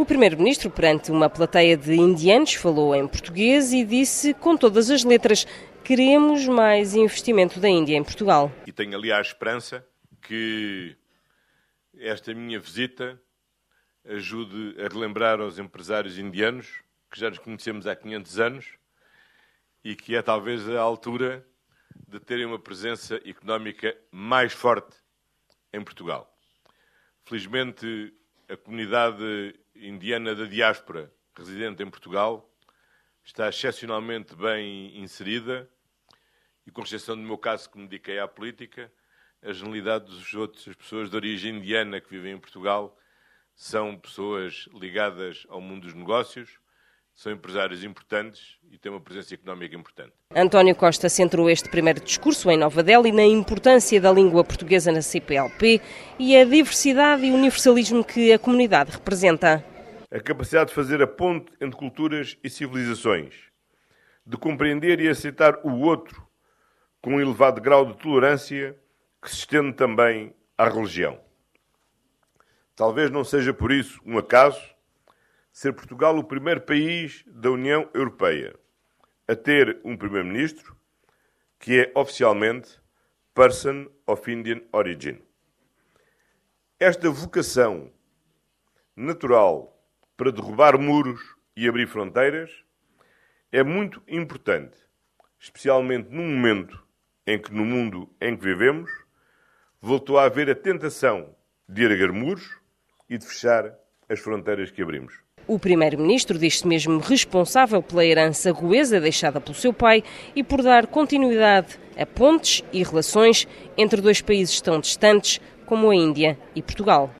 O primeiro-ministro, perante uma plateia de indianos, falou em português e disse com todas as letras: queremos mais investimento da Índia em Portugal. E tenho ali a esperança que esta minha visita ajude a relembrar aos empresários indianos que já nos conhecemos há 500 anos e que é talvez a altura de terem uma presença económica mais forte em Portugal. Felizmente, a comunidade indiana da diáspora residente em Portugal está excepcionalmente bem inserida e, com exceção do meu caso, que me dediquei à política, a generalidade das pessoas de origem indiana que vivem em Portugal são pessoas ligadas ao mundo dos negócios, são empresários importantes e têm uma presença económica importante. António Costa centrou este primeiro discurso em Nova Delhi na importância da língua portuguesa na CPLP e a diversidade e universalismo que a comunidade representa. A capacidade de fazer a ponte entre culturas e civilizações, de compreender e aceitar o outro com um elevado grau de tolerância que se estende também à religião. Talvez não seja por isso um acaso ser Portugal o primeiro país da União Europeia a ter um primeiro-ministro que é oficialmente Person of Indian Origin. Esta vocação natural para derrubar muros e abrir fronteiras é muito importante, especialmente num momento em que, no mundo em que vivemos, voltou a haver a tentação de erguer muros e de fechar as fronteiras que abrimos. O primeiro-ministro diz-se mesmo responsável pela herança goesa deixada pelo seu pai e por dar continuidade a pontes e relações entre dois países tão distantes como a Índia e Portugal.